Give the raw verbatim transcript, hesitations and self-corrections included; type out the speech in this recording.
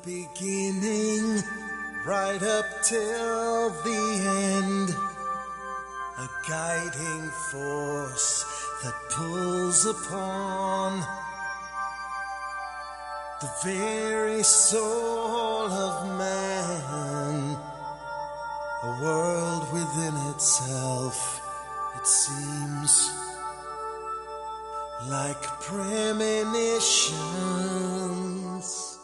beginning, right up till the end, a guiding force that pulls upon the very soul of man, a world within itself, it seems, like premonitions.